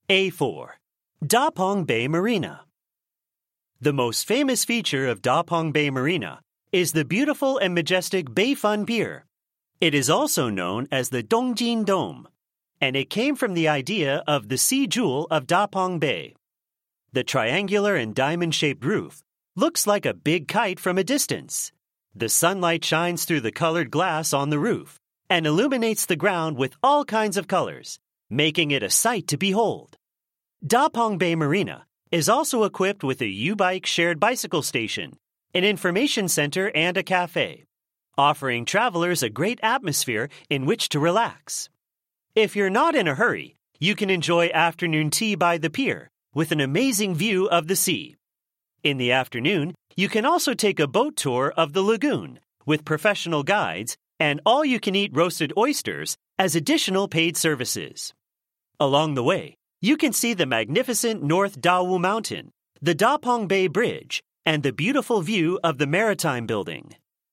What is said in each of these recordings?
A4. Da Pong Bay Marina. The most famous feature of Da Pong Bay Marina is the beautiful and majestic Bayfun Pier. It is also known as the Dongjin Dome, and it came from the idea of the sea jewel of Da Pong Bay. The triangular and diamond-shaped roof looks like a big kite from a distance. The sunlight shines through the colored glass on the roof and illuminates the ground with all kinds of colors, making it a sight to behold. Da Pong Bay Marina is also equipped with a U-Bike shared bicycle station, an information center, and a cafe, offering travelers a great atmosphere in which to relax. If you're not in a hurry, you can enjoy afternoon tea by the pier with an amazing view of the sea. In the afternoon, you can also take a boat tour of the lagoon with professional guides and all-you-can-eat roasted oysters as additional paid services. Along the way, you can see the magnificent North Dawu Mountain, the Da Pong Bay Bridge, and the beautiful view of the Maritime Building.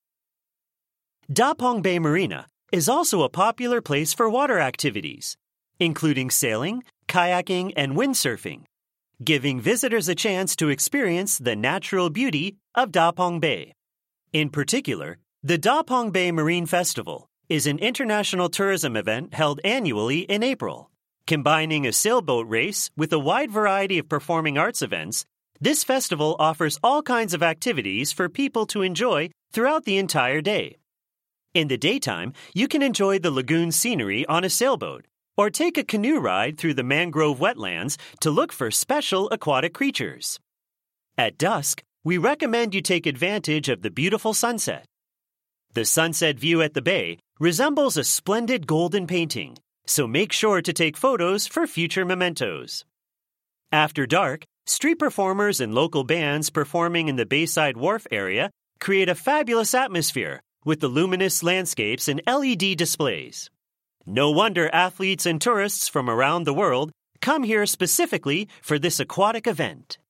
Da Pong Bay Marina is also a popular place for water activities, including sailing, kayaking, and windsurfing, giving visitors a chance to experience the natural beauty of Da Pong Bay. In particular, the Da Pong Bay Marine Festival is an international tourism event held annually in April. Combining a sailboat race with a wide variety of performing arts events, this festival offers all kinds of activities for people to enjoy throughout the entire day. In the daytime, you can enjoy the lagoon scenery on a sailboat or take a canoe ride through the mangrove wetlands to look for special aquatic creatures. At dusk, we recommend you take advantage of the beautiful sunset. The sunset view at the bay resembles a splendid golden painting, so make sure to take photos for future mementos. After dark, street performers and local bands performing in the Bayside Wharf area create a fabulous atmosphere with the luminous landscapes and LED displays. No wonder athletes and tourists from around the world come here specifically for this aquatic event.